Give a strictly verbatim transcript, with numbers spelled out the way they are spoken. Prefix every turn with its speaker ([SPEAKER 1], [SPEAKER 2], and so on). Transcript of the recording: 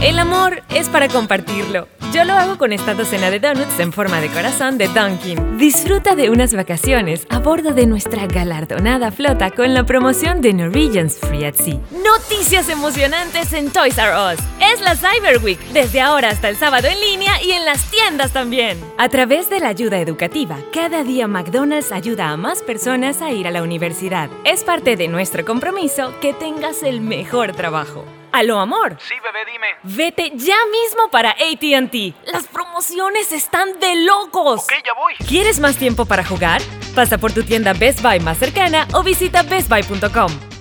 [SPEAKER 1] El amor es para compartirlo. Yo lo hago con esta docena de donuts en forma de corazón de Dunkin'. Disfruta de unas vacaciones a bordo de nuestra galardonada flota con la promoción de Norwegian's Free at Sea. Noticias emocionantes en Toys R Us. Es la Cyber Week, desde ahora hasta el sábado en línea y en las tiendas también. A través de la ayuda educativa, cada día McDonald's ayuda a más personas a ir a la universidad. Es parte de nuestro compromiso que tengas el mejor trabajo. ¡Aló, amor!
[SPEAKER 2] Sí, bebé, dime.
[SPEAKER 1] Vete ya mismo para A T and T. Las promociones están de locos.
[SPEAKER 2] Ok, ya voy.
[SPEAKER 1] ¿Quieres más tiempo para jugar? Pasa por tu tienda Best Buy más cercana o visita best buy punto com.